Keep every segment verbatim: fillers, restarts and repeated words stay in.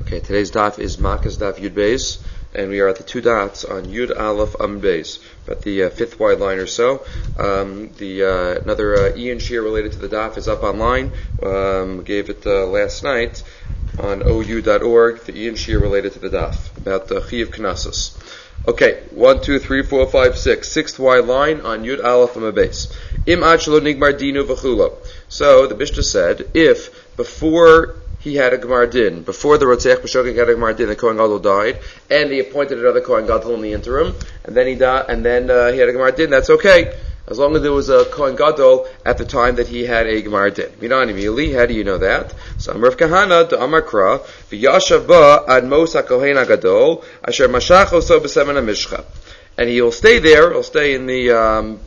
Okay, today's daf is Makas daf Yud Beis, and we are at the two dots on Yud Aleph Am Beis, about the uh, fifth wide line or so. Um, the uh, another uh, Ian Shear related to the daf is up online. Um, gave it uh, last night on O U dot org. The Ian Shear related to the daf about the Chiyav Knessos. Okay, one, two, three, four, five, six, sixth wide line on Yud Aleph Am Beis. Im ad shelo nigmar dinu v'chulo. So the Mishnah said, if before he had a Gemar Din, before the Rotzeach B'Shogeg had a Gemar Din, the Kohen Gadol died, and he appointed another Kohen Gadol in the interim, and then he died, and then uh, he had a Gemar Din, that's okay, as long as there was a Kohen Gadol at the time that he had a Gemar Din. Minani Mili, how do you know that? So Amar Kahana, the Amar Kra, V'yashav ba ad mos HaKohen HaGadol, asher mashach oso b'semen HaMishcha. And he'll stay there, he'll stay in the um,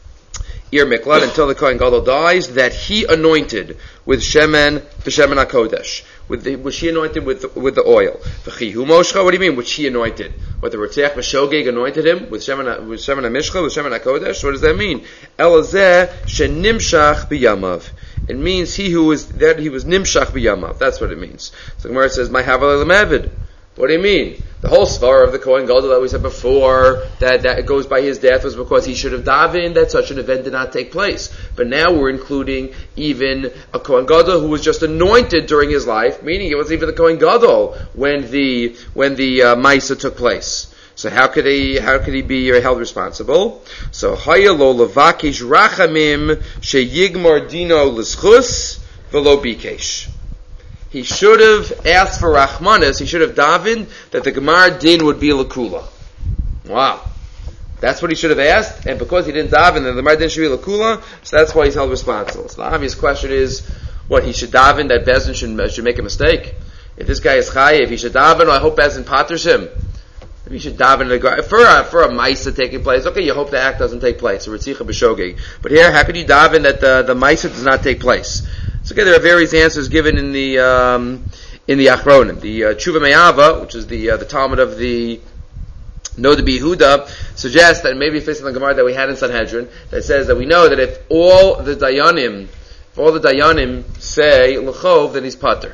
Ir Miklat until the Kohen Gadol dies, that he anointed with Shemen, the Shemen HaKodesh, with the, which he anointed with with the oil. V'chihu Moshcha, what do you mean, which he anointed? What, the Rotzeach B'Shogeg anointed him with Shemen, with Shemen HaMishcha, with Shemen HaKodesh? What does that mean? Elazeh Shenimshach B'Yamav. It means he who was, that he was Nimshach B'Yamav. That's what it means. So the Gemara says, My Havalei L'Mavid. What do you mean? The whole svar of the Kohen Gadol that we said before, that, that it goes by his death, was because he should have davened that such an event did not take place. But now we're including even a Kohen Gadol who was just anointed during his life, meaning it wasn't even the Kohen Gadol when the when the uh, Maisa took place. So how could he how could he be held responsible? So Hayalo levakish rachamim sheyigmar dino l'schus v'lo bikesh. He should have asked for Rachmanis, he should have davened that the Gemar Din would be Lakula. Wow. That's what he should have asked, and because he didn't daven, then the Gemar Din should be Lakula, so that's why he's held responsible. So the obvious question is, what, he should daven that Bezdin should, should make a mistake? If this guy is Chayiv, he should daven, I hope Bezdin patters him. Maybe he should daven for a, for a Maisa taking place. Okay, you hope the act doesn't take place, a Ritzicha B'Shogeg. But here, how could you daven that the, the Maisa does not take place? So okay, there are various answers given in the um, in the Achronim. The uh, Tshuva Me'ava, which is the uh, the Talmud of the Noda B'Yehuda, suggests that maybe facing the Gemara that we had in Sanhedrin, that says that we know that if all the Dayanim, if all the Dayanim say L'chov, then he's Pater.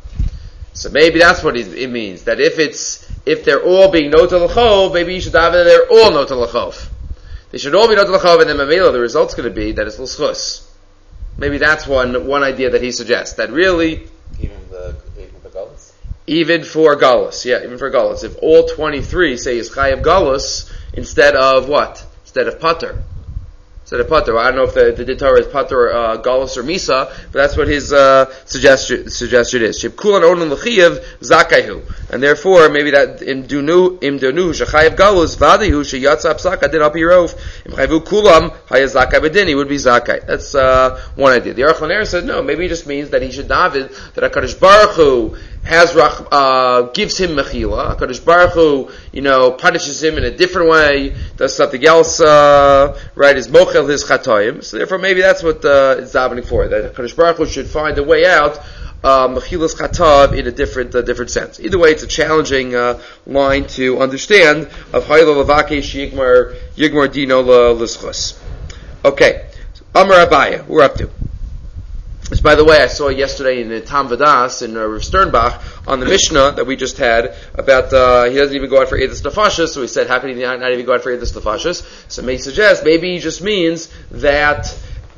So maybe that's what it means. That if it's if they're all being Nota L'chov, maybe you should have it that they're all Nota L'chov. They should all be Nota L'chov, and then Mamela, the result's going to be that it's L'schus. Maybe that's one one idea that he suggests. That really, even the even for Galus, even for Galus, yeah, even for Galus. If all twenty-three say is Chayav Galus instead of what? Instead of Pater. Instead of Pater. I don't know if the the Torah is Pater, uh, Galus, or Misa, but that's what his uh, suggestion suggestion is. Shibkulan onan l'chiyav zakayhu, and therefore maybe that im dunu im dunu shechayav Galus vadihu sheyatza psaka din apirov im chayvu kulam hayaz zakai bedini would be zakai. That's uh, one idea. The Aruch LaNer said no. Maybe it just means that he should daven that HaKadosh Baruch Hu has uh, gives him mechila. HaKadosh Baruch Hu, you know, punishes him in a different way, does something else, uh, right? Is mochel his chatoim. So therefore, maybe that's what uh, it's davening for. That HaKadosh Baruch Hu should find a way out, mechilas chatav in a different, uh, different sense. Either way, it's a challenging uh, line to understand of haylo lavakesh yigmar yigmar dino l'schus. Okay, Amar Abaya, we're up to. Which, by the way, I saw yesterday in the Tam Vadas in uh, Rav Sternbach on the Mishnah that we just had about uh, he doesn't even go out for Eidas Nefashos, so he said, how can he not, not even go out for Eidas Nefashos? So may suggest maybe he just means that,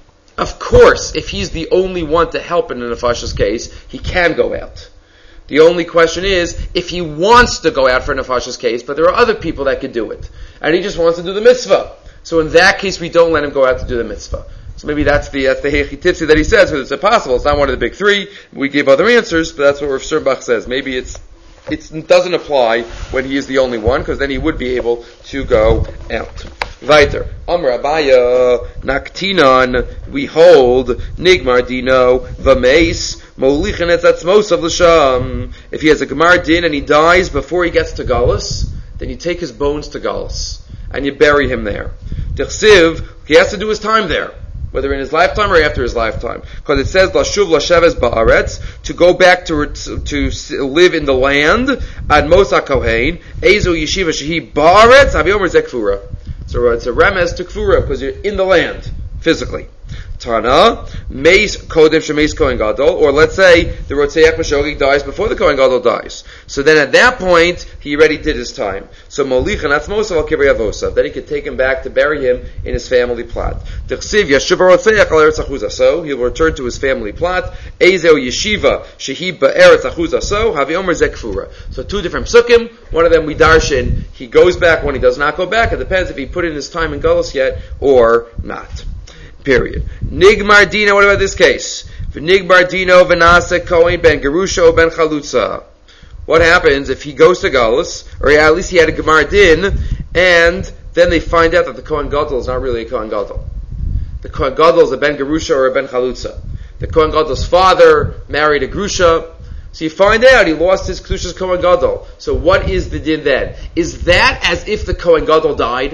of course, if he's the only one to help in a Nefashos case, he can go out. The only question is, if he wants to go out for a Nefashos case, but there are other people that could do it, and he just wants to do the mitzvah. So in that case, we don't let him go out to do the mitzvah. So maybe that's the that's the Hechi Tipsi that he says, because it's impossible. It's not one of the big three. We gave other answers, but that's what Rav Sternbach says. Maybe it's it doesn't apply when he is the only one, because then he would be able to go out. Weiter. Amar Abaya Naktinan. We hold Nigmar Dino V'Meis Molichin Et Atzmos of L'Sham. If he has a Gemar Din and he dies before he gets to Galus, then you take his bones to Galus and you bury him there. D'chsiv, he has to do his time there, whether in his lifetime or after his lifetime, because it says Lashuv Lasheves Ba'aretz, to go back to to live in the land. Ad Mosa Kohen Ezu Yeshiva Shehi Ba'aretz Aviomer Zekfura. So it's a remes to Kfura because you're in the land physically. Tana, Meis Kodem Shemeis Kohen Gadol, or let's say the Rotzeach Meshogeg dies before the Kohen Gadol dies. So then at that point, he already did his time. So Molich and Atzmos al Kivrei Avosav, then he could take him back to bury him in his family plot. T'chsiv Yashuv Rotzeach al Eretz Achuzaso, he'll return to his family plot. Ezeu Yeshiva Shehi Ba'eretz Achuzaso, Havi Omer Zekfura. So two different psukim, one of them we darshan, he goes back, when he does not go back. It depends if he put in his time in Galus yet or not. Period. Nigmar Dino, what about this case? Nigmar Dino Vanasa Kohen Ben Gerusha Ben Chalutza. What happens if he goes to Galus, or at least he had a Gemar Din, and then they find out that the Kohen Gadol is not really a Kohen Gadol. The Kohen Gadol is a Ben Gerusha or a Ben Chalutza. The Kohen Gadol's father married a Grusha, so you find out he lost his Kedusha's Kohen Gadol. So what is the Din then? Is that as if the Kohen Gadol died?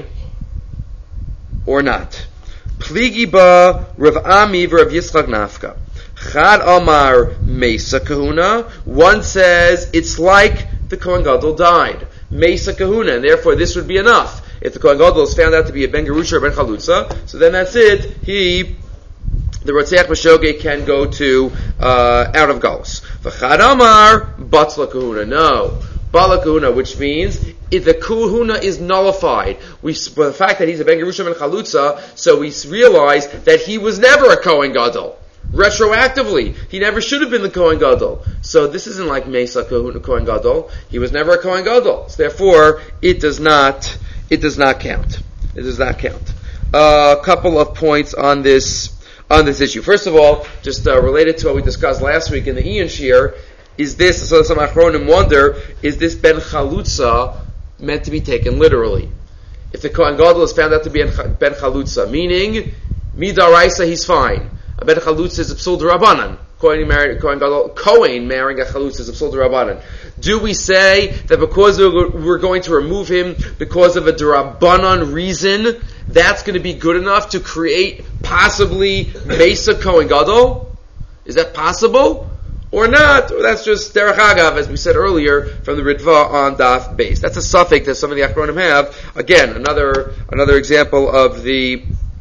Or not? Pligi ba Rav Ami v'Rav Yitzchak Nafka. Chad Amar Mesa Kahuna. One says it's like the Kohen Gadol died. Mesa Kahuna, and therefore this would be enough. If the Kohen Gadol is found out to be a Ben Gerusha or Ben Chalutza, so then that's it. He, the Rotzeach Meshogeg, can go to uh, out of Galus. V'chad Amar Batzla Kahuna. No. Bala Kahuna, which means if the Kahuna is nullified. We, the fact that he's a Ben Gerusha Ben Chalutza, so we realize that he was never a Kohen Gadol. Retroactively, he never should have been the Kohen Gadol. So this isn't like Mesa Kahuna Kohen Gadol. He was never a Kohen Gadol. So therefore, it does not, it does not count. It does not count. A uh, couple of points on this, on this issue. First of all, just uh, related to what we discussed last week in the Ian Shir, is this, so some Achronim wonder, is this Ben Chalutza meant to be taken literally? If the Kohen Gadol is found out to be Ben Chalutza, meaning, Midaraisa, he's fine. A Ben Chalutza is a Psul D'Rabbanan. Kohen married, Kohen Gadol, Kohen marrying a Chalutza is a Psul D'Rabbanan. Do we say that because we're going to remove him because of a D'Rabbanan reason, that's going to be good enough to create possibly Mesa Kohen Gadol? Is that possible? Or not, or that's just derech agav, as we said earlier, from the Ritva on Daf base. That's a suffix that some of the Achronim have. Again, another another example of the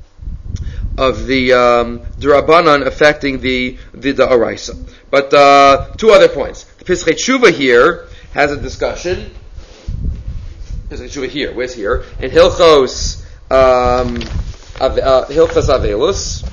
of the um, D'Rabbanan affecting the the Da'araisa. But uh, two other points. The Pischei Tshuva here has a discussion. Pischei Tshuva here, where's here? In Hilchos um, Ave, uh, Hilchos Avelus.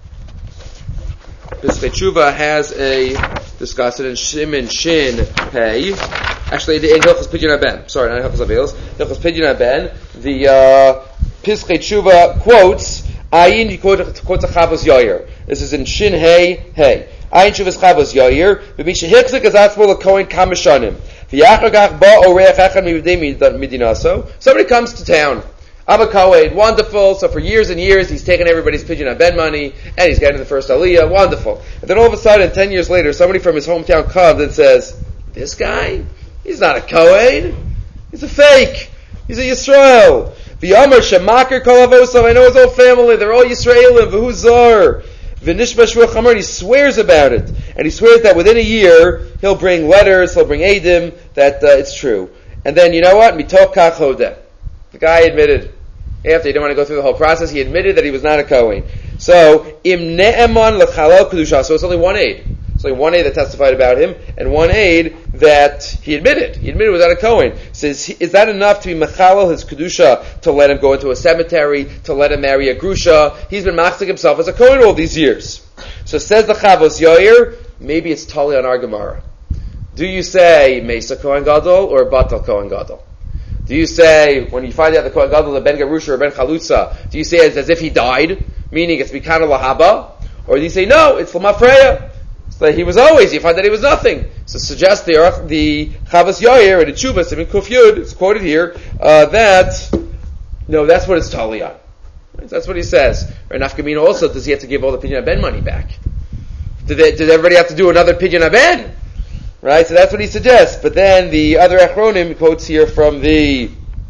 Pischei Tshuva has a discussion in Shimon Shin Pei. Actually, in Hilchos Pidyon Haben. Sorry, not Hilchos Avelos. Hilchos Pidyon Haben. The uh, Pischei Tshuva quotes Ayin. He quotes quotes a Chavos Yair. This is in Shin Hey Hey. Ayin Shuvas Chavos Yair. V'misha Hichzik as Atzmol Kohen Kamashanim. V'yachagach ba Oreach Echad Mivdei Midinaso. Somebody comes to town. I'm a Kohen, wonderful. So for years and years, he's taken everybody's Pidyon Haben money, and he's getting the first Aliyah, wonderful. And then all of a sudden, ten years later, somebody from his hometown comes and says, this guy, he's not a Kohen, he's a fake, he's a Yisrael. V'yamar shemakir kol avosav, I know his whole family, they're all Yisraelim, v'hu zar. V'nishma shvuch chamar, and he swears about it. And he swears that within a year, he'll bring letters, he'll bring edim, that uh, it's true. And then, you know what? Mitoch kach hodeh. The guy admitted, after he didn't want to go through the whole process, he admitted that he was not a Kohen. So, im ne'eman l'chalal kedusha. So it's only one aid. It's only one aid that testified about him, and one aid that he admitted. He admitted he was not a Kohen. So is, is that enough to be mechalal his kedusha, to let him go into a cemetery, to let him marry a grusha? He's been machzik himself as a Kohen all these years. So says the Chavos Yair, maybe it's totally on our Gemara. Do you say Mesa Kohen Gadol or Batal Kohen Gadol? Do you say, when you find out the Kohen Gadol, the Ben Gerusha or Ben Chalutza, do you say it's as if he died, meaning it's Mikana Lahaba? Or do you say, no, it's Lamafreya? So he was always, you find that he was nothing. So suggest the, the Chavos Yair and the Chuvas, I mean Kuf Yud, it's quoted here, uh, that, no, that's what it's totally on. Right? That's what he says. Right? Nafkamina also, does he have to give all the Pidyon Haben money back? Did, they, did everybody have to do another Pidyon Haben? Right, so that's what he suggests. But then the other Achronim quotes here from the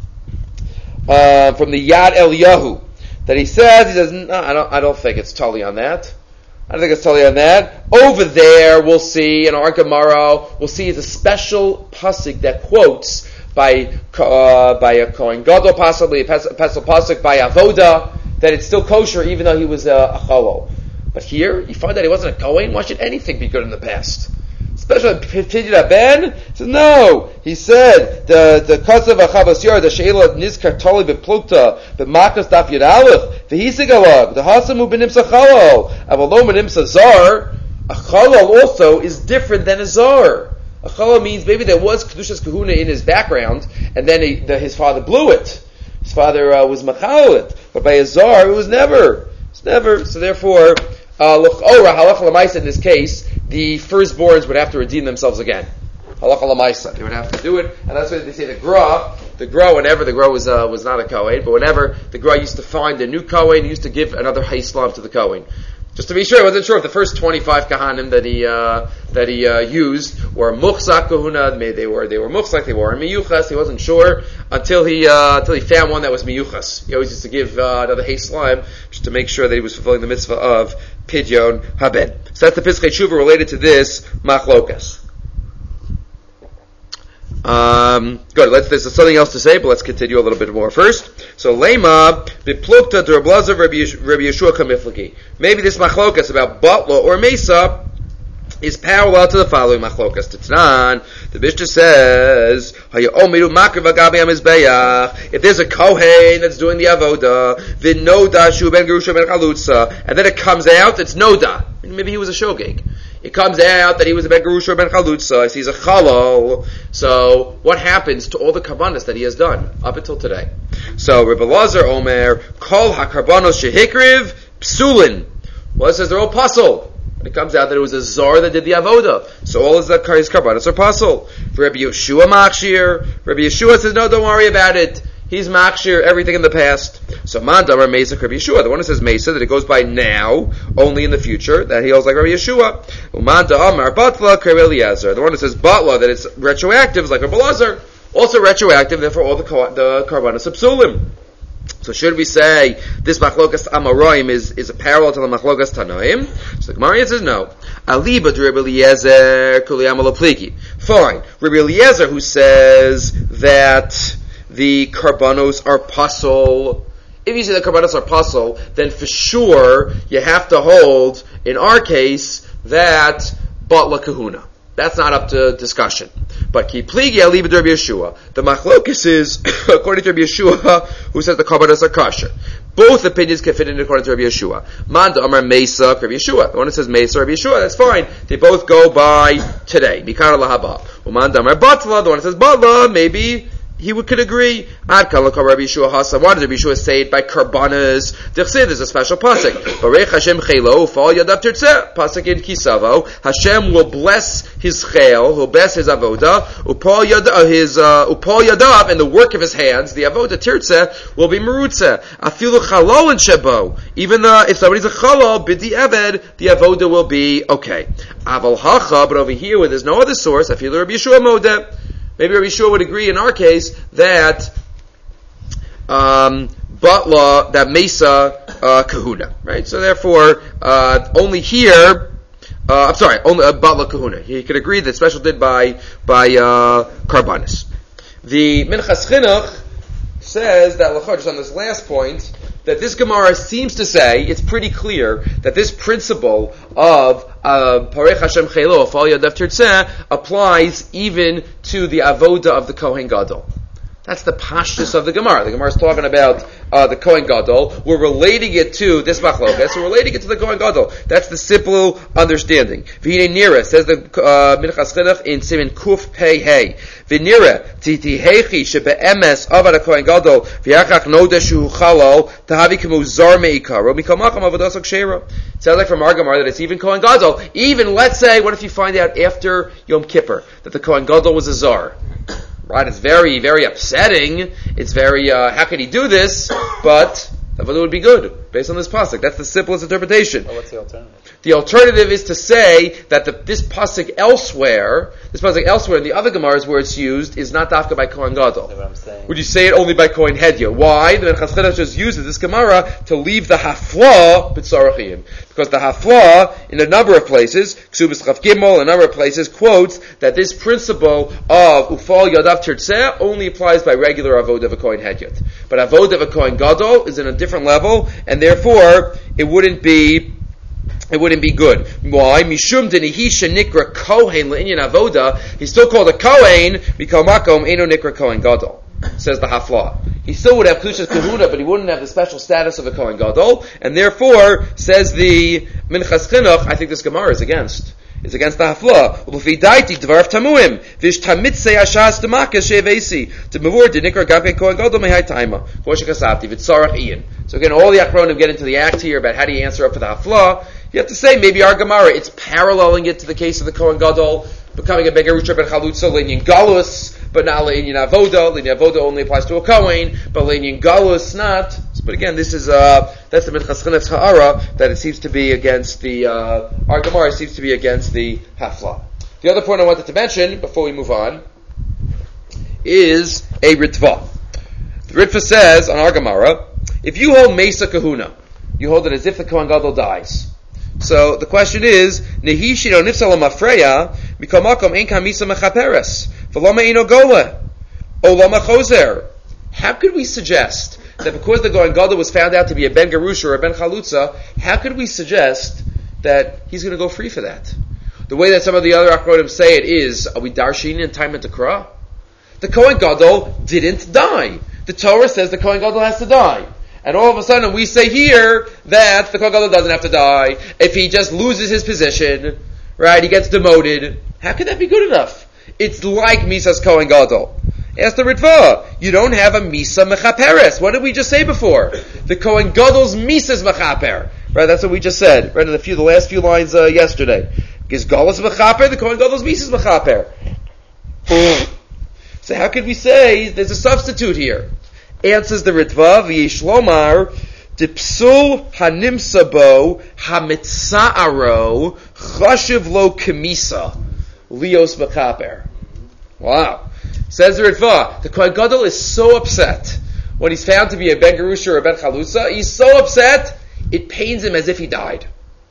uh, from the Yad Eliyahu that he says he says no, I don't I don't think it's totally on that. I don't think it's totally on that. Over there, we'll see in our Gemara, we'll see it's a special pasuk that quotes by uh, by a Kohen Gadol, possibly a special pasuk by Avoda, that it's still kosher even though he was a, a cholol. But here, you find that he wasn't a Kohen. Why should anything be good in the past? Especially Pidyon Ben says no. He said the the Kasav Achavas Yor the Sheila Nizkar Toli Beplukta the Makas Daf Yud Aleph the Hisigalag the Hasamu Benimsa Chalal Avalom Benimsa Zar. A Chalal also is different than a Zar. A Chalal means maybe there was Kedushas Kahuna in his background, and then he, the, his father blew it. His father uh, was Machal it, but by a Zar it was never. It's never. So therefore. Uh, L'chora, halacha l'maisa in this case, the firstborns would have to redeem themselves again. Halacha l'maisa, they would have to do it, and that's why they say the Gra, the Gra, whenever the Gra was uh, was not a Kohen, but whenever the Gra used to find a new Kohen, he used to give another Haislam to the Kohen. Just to be sure, I wasn't sure if the first twenty-five Kahanim that he uh, that he uh, used were Muchzak Kahuna, maybe they were they were Muchzak, they were Miyuchas, he wasn't sure until he uh, until he found one that was Miyuchas. He always used to give uh, another Haislam just to make sure that he was fulfilling the mitzvah of Pidyon Haben. So that's the Piskei Tshuva related to this Machlokas. Um, good. Let's, there's something else to say, but let's continue a little bit more first. So, Lema, Biplukta, Durablazer, Rabbi Yeshua Kamiflaki. Maybe this Machlokas about Batla or Mesa is parallel to the following Machlokas. Titnan, the Mishnah says, if there's a Kohen that's doing the Avoda, then Noda, Shu ben Gerusha ben Chalutza, and then it comes out, it's Noda. Maybe he was a Shogeg. It comes out that he was a Ben Gerusha ben Chalutza, he's a Chalal. So, what happens to all the Karbanos that he has done up until today? So, Rebbe Lazar Omer, Kol HaKarbanos Shehikriv, Psulin. Well, it says they're all puzzle. And it comes out that it was a Zar that did the Avoda. So all his, his Karbanos are puzzle. For Rabbi Yeshua Machshir, Rabbi Yeshua says, no, don't worry about it. He's Machshir, everything in the past. So Mandamar Mesa Rabbi Yeshua. The one that says Mesa, that it goes by now, only in the future, that he holds like Rabbi Yeshua. Umanda Amar Batla Rabbi Eliezer. The one that says Batla, that it's retroactive, is like Rabbi Lazar. Also retroactive, therefore all the, the Karbanos are Psulim. So should we say this Machlokas Amoraim is, is a parallel to the Machlokas Tanoim? So the Gemara says no. Aliba Rabbi Eliezer Kuliyam Alapliki. Fine. Rabbi Eliezer who says that the Karbanos are puzzle. If you say the Karbanos are puzzle, then for sure you have to hold, in our case, that Batla Kahuna. That's not up to discussion. But ki pligi ali b'Rabbi Yeshua. The machlokes is according to Rabbi Yeshua, who says the karbanos are kosher. Both opinions can fit in according to Rabbi Yeshua. Manda Amar Mesa, Rabbi Yeshua. The one that says Mesa, Rabbi Yeshua, that's fine. They both go by today. Mikara lahaba. Umanda Amar Batla. The one that says Batla, maybe he would, could agree. Ad kalakar Rabbi Yeshua Hasa. Why does Rabbi Yeshua say it by karbanas? There's a special pasuk. Barech Hashem chelo ufal yadav tirtzeh. Pasuk in Kisavo. Hashem will bless his chel, he'll bless his avoda. Upal yadav, his uh, upal yadav, and the work of his hands, the avoda tirtzeh, will be merutze. Afilu chalol and shebo. Even uh, if somebody's a chalol, bidi eved, the avoda will be okay. Aval hacha, but over here where there's no other source, afilu Rabbi Yeshua modeh. Maybe Rabbi Yeshua would agree in our case that um, Batla, that Mesa uh, Kahuna, right? So therefore, uh, only here, uh, I'm sorry, only uh, Batla Kahuna. He could agree that special did by by uh, Karbanis. The Minchas Chinuch says that just on this last point, that this Gemara seems to say, it's pretty clear, that this principle of Parech Hashem Chelo, Afal Yadav Tirtzeh, applies even to the Avoda of the Kohen Gadol. That's the pashtus of the Gemara. The Gemara is talking about uh, the Kohen Gadol. We're relating it to this Machlokas. We're relating it to the Kohen Gadol. That's the simple understanding. V'hinei nira, says the uh, Minchas Chinuch in Siman Kuf Pei Hey. V'nira, titi heichi shebe'emes avad ha-Kohen Gadol v'yachach noda shu chalal tahavi kemu zar me'ikaro mikol macham avodas ha-kshera. It sounds like from our Gemara that it's even Kohen Gadol. Even, let's say, what if you find out after Yom Kippur that the Kohen Gadol was a zar? Right, it's very, very upsetting. It's very, uh, how can he do this? But it would be good, based on this pasuk. That's the simplest interpretation. Well, what's the alternative? The alternative is to say that the, this pasuk elsewhere, this pasuk elsewhere in the other Gemaras where it's used, is not dafka by Kohen Gadol. That's what I'm saying. Would you say it only by Kohen Hedya? Why? The Minchas Chinuch just uses this Gemara to leave the hafla b'tzarachim. Because the hafla, in a number of places, Ksubas Chaf Gimel, a number of places, quotes that this principle of Ufal Yadav Tirtzeh only applies by regular Avodah of a Kohen Hedyot. But Avodah of a Kohen Gadol is in a different level, and therefore, it wouldn't be it wouldn't be good. Why? Mishum denihisha nikra kohen le'inyan avoda. He's still called a kohen. Mikol makom eno nikra kohen gadol. Says the Hafla. He still would have Kedushas Kahuna, but he wouldn't have the special status of a Kohen Gadol, and therefore, says the Minchas Chinuch, I think this Gemara is against. It's against the Hafla. U'lufi daiti dvarv tamuim vish tamitzei ashas demakas shevesi to mavur dinikra gabe Kohen Gadol mehai taima koshe kasavti v'tzarach ian. So again, all the Achronim get into the act here about how do you answer up for the Hafla. You have to say maybe our Gemara it's paralleling it to the case of the Kohen Gadol becoming a Begarusha ben Chalutza Linyan Galus, but not Linyan Avoda. Linyan Avoda only applies to a Kohen, but Linyan Galus not. But again, this is uh, that's the Minchas Chinuch's Ha'ara that it seems to be against the uh, our Gemara seems to be against the Hafla. The other point I wanted to mention before we move on is a Ritva. The Ritva says on our Gemara, if you hold Mesa Kahuna, you hold it as if the Kohen Gadol dies. So the question is, Nehi shino nifsal mafreya mikol makom ein kamisa mechaperes v'loma ino gola olama choser. How could we suggest that because the Kohen Gadol was found out to be a ben Gerusha or a ben Chalutza, how could we suggest that he's going to go free for that? The way that some of the other Achronim say it is, are we darshin in time at the Krah? The Kohen Gadol didn't die. The Torah says the Kohen Gadol has to die. And all of a sudden we say here that the Kohen Gadol doesn't have to die. If he just loses his position, right, he gets demoted. How could that be good enough? It's like Misa's Kohen Gadol. Ask the Ritva. You don't have a Misa Mechaperes. What did we just say before? The Kohen Gadol's Misa's Mechaper. Right, that's what we just said. Right in the few, the last few lines uh, yesterday. Is Galus Mechaper? The Kohen Gadol's Misa's Mechaper. So how could we say there's a substitute here? Answers the Ritva, v'yishlomar, dipsul hanimsabo hamitza'aro chashiv lo kamisa lios makaper. Wow. Says the Ritva, the Kohen Gadol is so upset when he's found to be a ben Gerusha or a ben Chalutza. He's so upset, it pains him as if he died.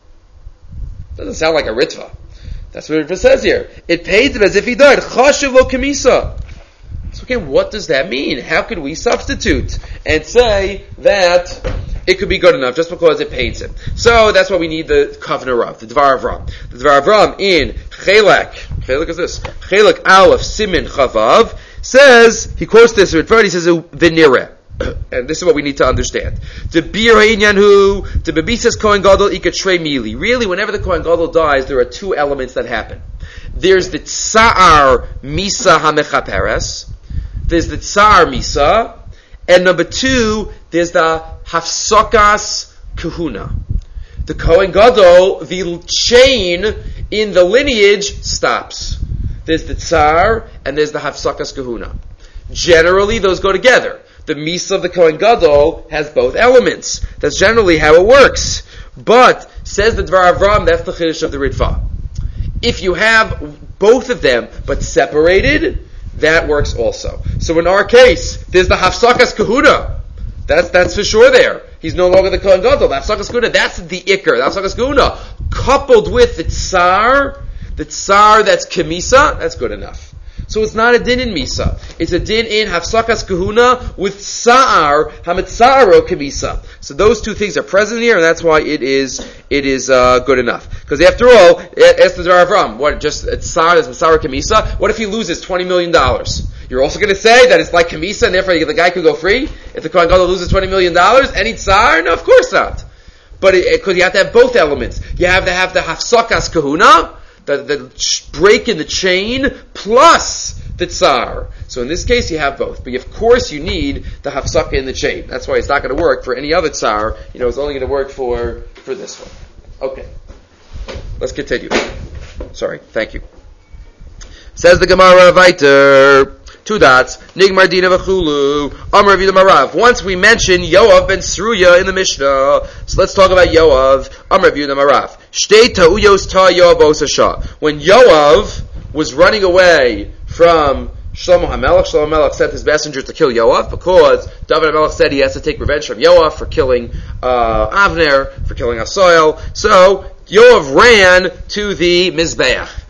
Doesn't sound like a Ritva. That's what Ritva says here. It pains him as if he died. Chashiv lo kamisa. So again, what does that mean? How could we substitute and say that it could be good enough just because it pains him? So that's why we need the Kavna Rav, the Dvar of Ram. The Dvar of Ram in Chelek, Chelek is this, Chelek Aleph Simin Chavav, says, he quotes this, he says, Vinire. And this is what we need to understand. The Bir Ha'inyanhu, the Bebisas Kohen Gadol Ikatrei Mili. Really, whenever the Kohen Gadol dies, there are two elements that happen. There's the Tsa'ar Misa HaMechaperes, there's the Tsar Misa, and number two, there's the Hafsakas Kahuna. The Kohen Gadol, the chain in the lineage stops. There's the Tsar, and there's the Hafsakas Kahuna. Generally, those go together. The Misa of the Kohen Gadol has both elements. That's generally how it works. But, says the Dvar Avram, that's the Chiddush of the Ritva. If you have both of them, but separated, that works also. So in our case, there's the Hafsakas Kahuna. That's that's for sure there. He's no longer the Kohen Gadol. The Hafsakas Kahuna, that's the Iker. The Hafsakas Kahuna, coupled with the Tsar, the Tsar that's Kamisa, that's good enough. So it's not a din in Misa. It's a din in Hafsakas Kahuna with Sa'ar, Hamitzaro Kamisa. So those two things are present here, and that's why it is it is uh, good enough. Because after all, ask the Dvar Avram, what, just Tsar is Hamitzaro Kamisa? What if he loses twenty million dollars? You're also going to say that it's like Kamisa, and therefore the guy could go free? If the Kohen Gadol loses twenty million dollars, any Tsar? No, of course not. But because you have to have both elements. You have to have the Hafsakas Kahuna, the, the break in the chain, plus the Tsar. So in this case, you have both. But of course, you need the Hafsaka in the chain. That's why it's not going to work for any other Tsar. You know, it's only going to work for, for this one. Okay. Let's continue. Sorry. Thank you. Says the Gemara Vayter. Two dots. Nigmar Dina V'chulu. Amar Avida Marav. Once we mentioned Yoav ben Sruya in the Mishnah. So let's talk about Yoav. Amar Avida Marav. Shtei ta'uyos ta Yoav osasha. When Yoav was running away from Shlomo HaMelech, Shlomo HaMelech sent his messenger to kill Yoav because David HaMelech said he has to take revenge from Yoav for killing uh, Avner, for killing Asoil. So Yoav ran to the Mizbeach.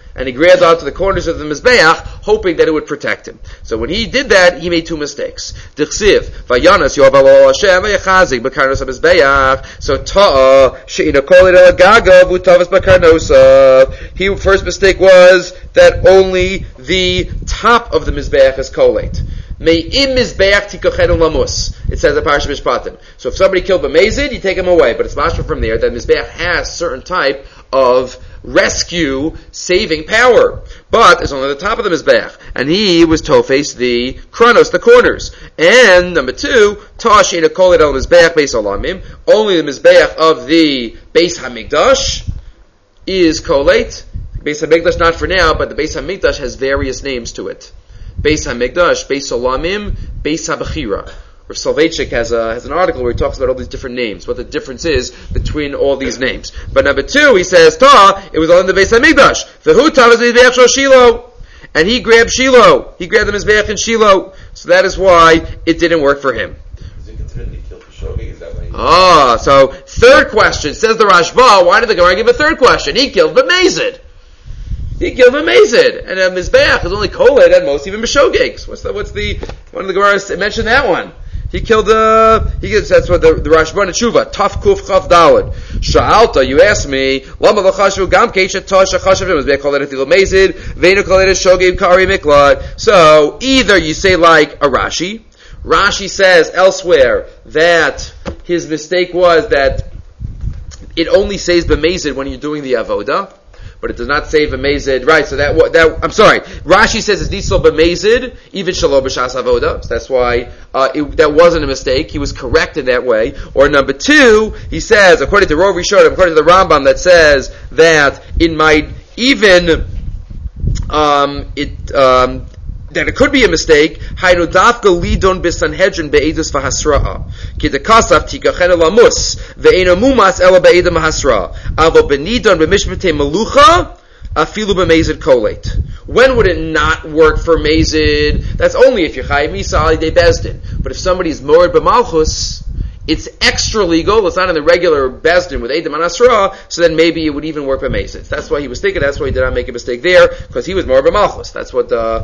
and he grabbed onto the corners of the Mizbeach, hoping that it would protect him. So when he did that, he made two mistakes. Dichsiv, vayanas yoval Hashem vayachazik b'karnos ha-Mizbeach. So ta'a she'ina kolid el gaga v'utavas b'karnosav. He first mistake was that only the top of the Mizbeach is kolate. Me'im Mizbeach tikochenu lamus. It says in Parashat Mishpatim. So if somebody killed b'mezid, you take him away. But it's mashma from there that Mizbeach has certain type of rescue, saving power. But it's only the top of the Mizbeach. And he was tofes the kronos, the corners. And number two, Tash in a kolit el Mizbeach Beis Olamim. Only the Mizbeach of the Beis HaMikdash is kolet. Beis HaMikdash not for now, but the Beis HaMikdash has various names to it. Beis HaMikdash, Beis Olamim, Beis HaBechira. Rav Soloveitchik has a, has an article where he talks about all these different names, what the difference is between all these names. But number two, he says, Ta, it was all in the Beis HaMikdash. V'hu tav is Mizbeach shel Shiloh. And he grabbed Shiloh. He grabbed the Mizbeach in Shiloh. So that is why it didn't work for him. Is it considered he killed Khashoggi? Is that why he... Ah, so third question. Says the Rashba, why did the Gemara give a third question? He killed B'mezid. He killed B'mezid. And a Mizbeach is only koled at most, even B'shogeg. What's the, what's the, one of the Gemaras mentioned that one. He killed uh he gets that's what the, the Rashba and Tshuva, Taf Kuf Chaf Daled. Sha'alta, you asked me, Lama L'chashu Gam Keisha Tosh Chashavim was called it Atil Mezid, Veinu called it Shogim Kari Miklad. So either you say like a Rashi. Rashi says elsewhere that his mistake was that it only says B'mezid when you're doing the avoda, but it does not say B'mezid. Right, so that, that, I'm sorry, Rashi says it's Nisol B'mezid, even Shalom B'shas Avoda, so that's why, uh, it, that wasn't a mistake, he was correct in that way. Or number two, he says, according to Rov Rishonim, according to the Rambam, that says that it might even, um, it, um, that it could be a mistake. Haynu dafka lidon b'sanhedrin be'edus v'hasra'a. Ki dekasaf tikachen elamus ve'ena mumas ela be'edam v'hasra'a. Avo benidon b'mishpatei melucha afilu b'mezid kolet. When would it not work for mezid? That's only if you're chayiv misa alidei bezdin. But if somebody's moed b'malchus, it's extra legal. It's not in the regular bezdin with edam and hasra. So then maybe it would even work b'mezid. That's why he was thinking. That's why he did not make a mistake there, because he was moed b'malchus. That's what. Uh,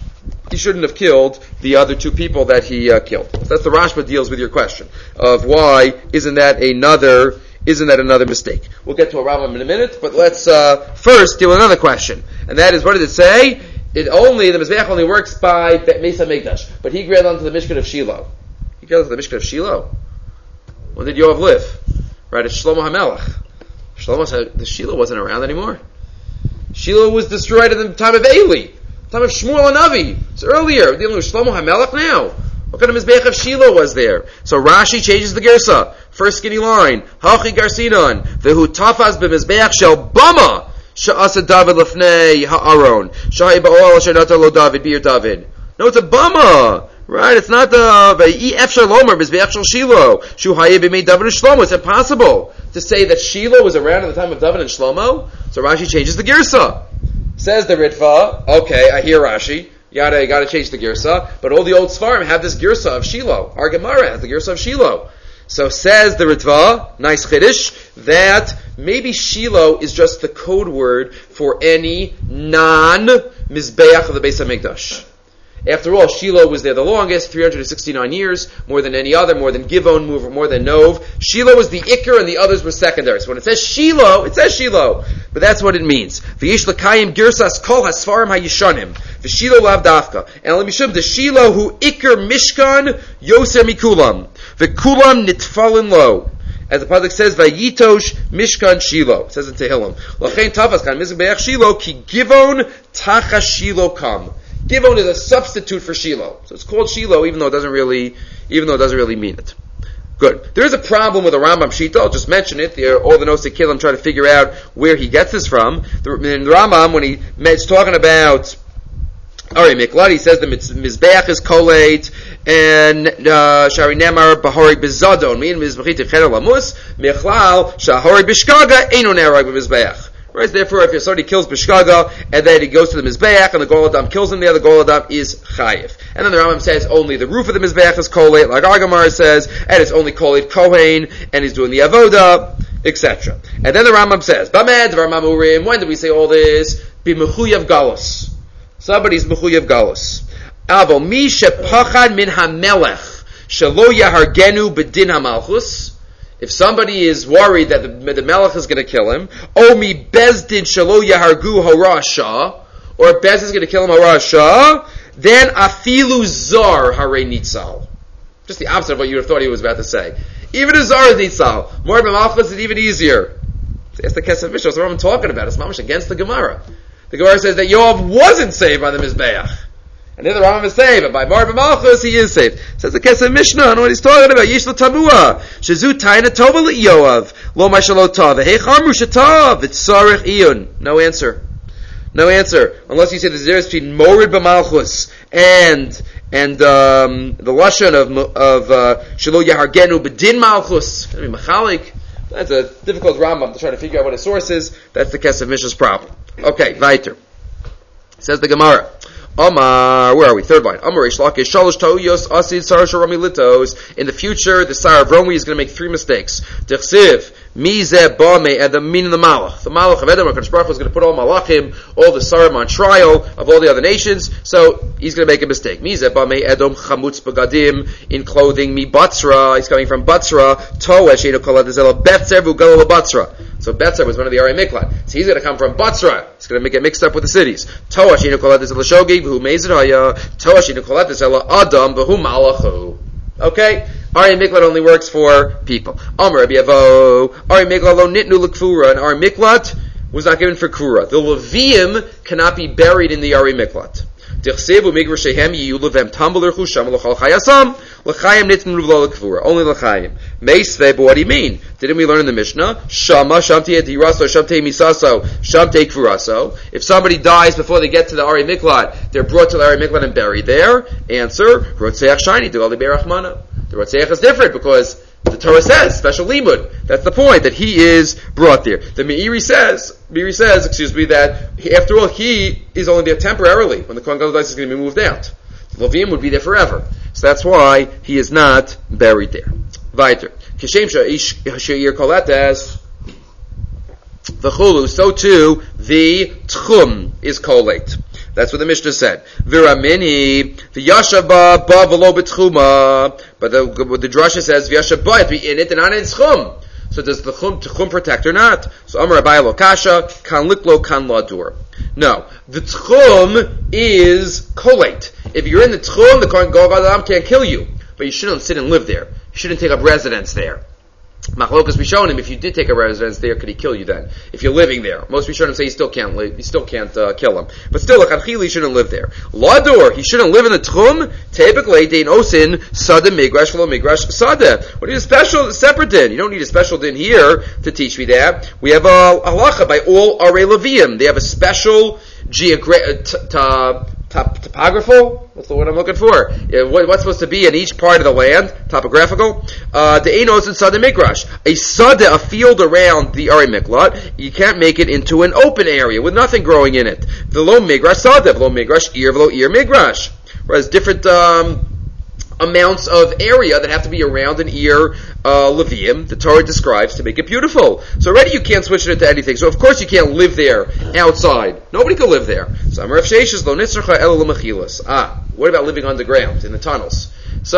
He shouldn't have killed the other two people that he uh, killed. So that's the Rashba deals with your question of why isn't that another isn't that another mistake? We'll get to a Rambam in a minute, but let's uh, first deal with another question, and that is, what did it say? It only the Mizbeach only works by Beis HaMikdash, but he grabbed onto the Mishkan of Shiloh. He grabbed onto the Mishkan of Shiloh. When did Yoav live? Right, it's Shlomo HaMelech. Shlomo said the Shiloh wasn't around anymore. Shiloh was destroyed at the time of Eli. Time of Shmuel Hanavi. It's earlier. We're dealing with Shlomo HaMelech now. What kind of Mizbeach of Shiloh was there? So Rashi changes the Gersa. First skinny line. Hachi Garsinon. Vehu tafaz b'Mizbeach shel Bama. Sha'asa David lefnei ha'aron. Sha'i ba'ol asher natar lo David bir David. No, it's a Bama. Right? It's not the Ve'ef Shalomer Mizbeach shel Shiloh. Shu hayib b'mei David and Shlomo. It's impossible to say that Shiloh was around at the time of David and Shlomo. So Rashi changes the Gersa. Says the Ritva, okay, I hear Rashi, you gotta, you gotta change the Girsa, but all the old Svarim have this Girsa of Shiloh. Our Gemara has the Girsa of Shiloh. So says the Ritva, nice Chiddush, that maybe Shiloh is just the code word for any non-Mizbeach of the Beis HaMikdash. After all, Shiloh was there the longest, three hundred sixty-nine years, more than any other, more than Givon, more than Nov. Shiloh was the Iker and the others were secondary. So when it says Shiloh, it says Shiloh. But that's what it means. V'yish l'kayim girsas kol hasfarim hayishanim. V'Shiloh lav dafka. And let me show the Shiloh who Iker mishkan yoser mikulam. V'kulam nitfalin lo. As the pasuk says, Vayitosh Mishkan Shiloh. It says in Tehillim. L'chein tafas kan mizbeach Shiloh ki Givon tacha Shiloh kam. Givon is a substitute for Shiloh. So it's called Shiloh even though it doesn't really, even though it doesn't really mean it. Good. There is a problem with the Rambam Shita. I'll just mention it. The, all the Nosei Kilim try to figure out where he gets this from. The, in the Rambam, when he, he's talking about Ari Miklad, he says the Mizbeach is kolate, and Shari Nemar Bahori Bizadon, mean Mizbechit Echel Lamus, Michlal, Shahori Bishkaga, Eino Nerag Mizbeach. Right, therefore, if somebody kills Bishkaga, and then he goes to the Mizbeach, and the Gol Adam kills him there, the Gol Adam is Chayiv. And then the Rambam says only the roof of the Mizbeach is kolate, like Agamar says, and it's only kolate Kohen, and he's doing the Avoda. et cetera. And then the Rambam says, Bamed Rambam Urim. When did we say all this? B'mechuyav galus. Somebody's mechuyav galus. Avo mi shepachad min hamelech shelo yahargenu b'din hamalchus. If somebody is worried that the, the melech is going to kill him, o mi bezdin shelo yahargu harasha, or Bez is going to kill him harasha, then afilu zar hare nitzal. Just the opposite of what you would have thought he was about to say. Even a zar is nitzal. More b'malchus is even easier. That's the Kesef Mishnah. That's what I'm talking about. It's mamash against the Gemara. The Gemara says that Yoav wasn't saved by the Mizbeach. And the other Rambam is saved, but by Mar b'malchus he is saved. Says the Kesef Mishnah, I know what he's talking about. Yish l'tamua. Shezu taina tova l'Yoav. Lo mashalo tav. Hey charmu shatav. It's sarich iyun. No answer. No answer. Unless you say the difference between Morid b'malchus and and um, the lashon of of uh, shelo yahargenu b'din malchus. I mean, machalik. That's a difficult Rambam to try to figure out what his source is. That's the Kesef Mishnah's problem. Okay, weiter. Says the Gemara. Amar, where are we? Third line. Amar Reish Lakish Shalosh Toyos Asid Sar Sharami Litos. In the future, the Sar of Romi is going to make three mistakes. Dechsiv Mizeh Bame and the meaning of the Malach. The Malach of Edom, HaKadosh Baruch Hu is going to put all Malachim, all the Sarim on trial of all the other nations. So he's going to make a mistake. Mizeh Bame Edom Chamutz Bagadim in clothing Mi Batzra. He's coming from Batzra. Toesh Eino Kolad Zelo Betzer Vugalo Batzra. So Betzer was one of the Arei Miklat. So he's going to come from Batzra. He's going to make it mixed up with the cities. Toesh Eino Kolad Zelo Shogi V'hu Mezid Haya. Toesh Eino Kolad Zelo Adam V'hu Malachu. Okay? Ari Miklat only works for people. Amar Rabbi Avo, Ari Miklat lo nitnu l'kfura, and Ari Miklat was not given for kura. The Leviim cannot be buried in the Ari Miklat. Dichsevu migrashehem yiyulevem tambler chusham l'chal chayasam l'chayim nitnu l'vlo l'kfura. Only l'chayim. Meisve, but what do you mean? Didn't we learn in the Mishnah? Shama shamte etiraso shamte misaso shamte kfuraso. If somebody dies before they get to the Ari Miklat, they're brought to the Ari Miklat and buried there. Answer: Rotzeach shani degali be'rachmana. The Rotzeach is different because the Torah says special limud. That's the point, that he is brought there. The Meiri says, Meiri says, excuse me, that he, after all he is only there temporarily. When the Kohen Gadol dies, he's going to be moved out. The Levium would be there forever. So that's why he is not buried there. Weiter. Kishem she'ir koletes v'chulu. So too the tchum is kolate. That's what the Mishnah said. Viramini, the yashaba ba v'lo b'tchuma. But the, the drasha says v'yashaba, it be in it and not in tchum. So does the tchum, tchum protect or not? So Amar Abai lo kasha, kan liklo kan ladur. No, the tchum is kolate. If you're in the tchum, the Kohen Gadol can't kill you, but you shouldn't sit and live there. You shouldn't take up residence there. Machlokas Rishonim, if you did take a residence there, could he kill you then? If you're living there. Most Rishonim say you still can't live, you still can't uh, kill him. But still, L'chadchili, he shouldn't live there. Ladur, he shouldn't live in the Tchum, Tebek Dein Osin, Sada Migrash, V'lo Migrash, Sada. What do you need a special, separate din? You don't need a special din here to teach me that. We have a halacha by all Arei Leviim. They have a special geogra- t- t- Top, topographical? What's the word I'm looking for? Yeah, what, what's supposed to be in each part of the land? Topographical? Uh, the Einos and Sada Migrash. A Sada, a field around the Ari Miklat, you can't make it into an open area with nothing growing in it. V'lo Migrash Sada, V'lo Migrash Ir, V'lo Ir Migrash. Whereas different, um, amounts of area that have to be around an ear uh, Levium, the Torah describes to make it beautiful. So already you can't switch it into anything. So of course you can't live there outside. Nobody can live there. So Amar Rav Sheshes lo nitzracha ela l'mechilas. Ah, what about living underground in the tunnels?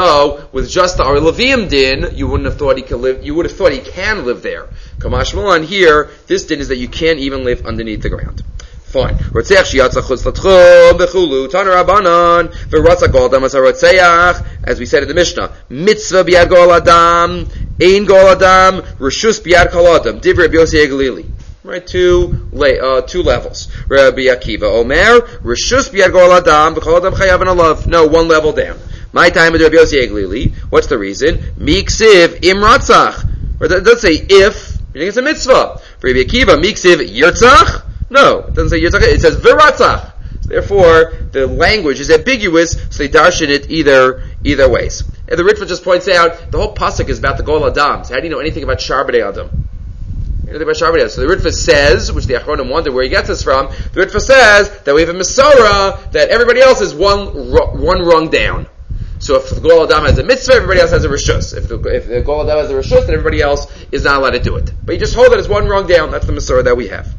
So with just the Ari Levium din, you wouldn't have thought he could live. You would have thought he can live there. Kamash Malan here, this din is that you can't even live underneath the ground. Fine. Rotzeach shiyatzach chutz l'tchum b'chulu taner abanan v'ratzach gol adam as harotzeach, as we said in the Mishnah, mitzvah b'yad gol adam, ein gol adam, reshus b'yad kol adam, divrei Rabbi Yossi Galili. Right, two uh, two levels. Rabbi Akiva Omer, reshus b'yad gol adam, v'kol adam chayav and alav. No, one level down. My time with Rabbi Yossi Galili. What's the reason? Miksiv im ratzach. Or it doesn't say if. You think it's a mitzvah. For Rabbi Akiva, miksiv yirtzach. No, it doesn't say Yitzchak, it says Viratzach. So therefore, the language is ambiguous, so they darshan it either either ways. And the Ritva just points out, the whole pasuk is about the Gol Adam. So how do you know anything about Sharbadei Adam? Anything about Sharbadei Adam? So the Ritva says, which the Achronim wonder where he gets this from, the Ritva says that we have a Masorah, that everybody else is one one rung down. So if the Gol Adam has a mitzvah, everybody else has a reshus. If the, if the Gol Adam has a reshus, then everybody else is not allowed to do it. But you just hold it as one rung down. That's the Masorah that we have.